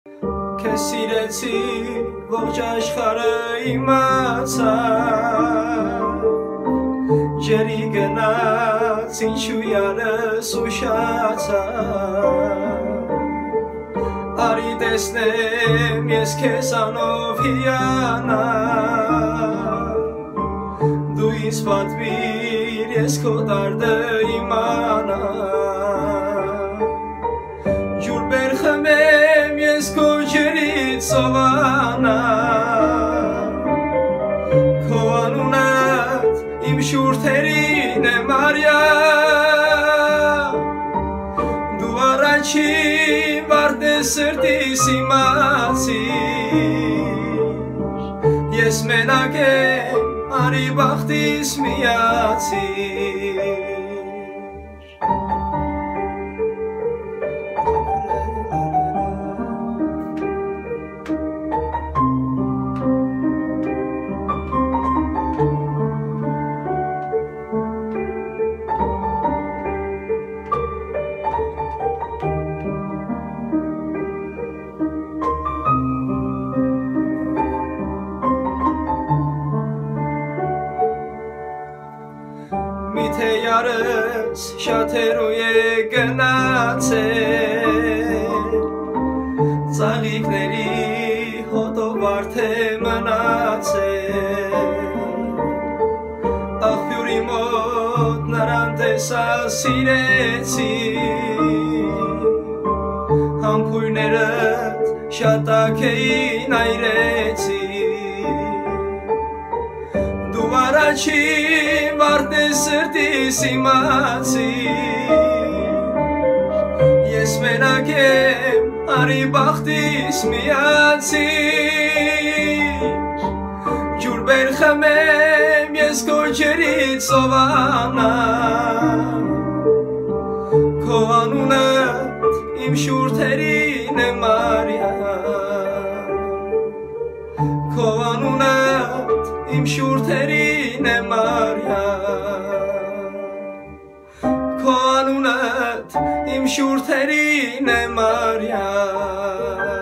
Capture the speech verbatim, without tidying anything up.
Kesireci ողջաշ խարը իմացա Ջերի գնաց ինչու յարս ուշացա Արի տեսնեմ ես քեզ անով հիանա Դու ինձ պատվիր ես քո դարդը իմանա Ջուր բերխմեմ ես քո ջերից սովանա Քո անունդ իմ շուրթերին եմ արյա Դու առաջին վարդ ես սրտիս իմացիր Ես մենակ եմ Արի բախտիս միացիր Միթե յարս շաթերու է գնացել Ծաղիկների հոտով վարդ է մնացել Աղբյուրի մոտ նրան տեսա սիրեցի Համբույրներըդ շատակ էին այրեցի Դու առաջին վարդ ես սրտիս իմացիր Ես մենակ եմ արի բախտիս միացիր Ջուր բերխմեմ ես քո ջերից սովանա Քո անունդ իմ շուրթերին եմ արյա Քո անունդ իմ շուրթերին եմ արյա Քո անունդ իմ շուրթերին եմ արյա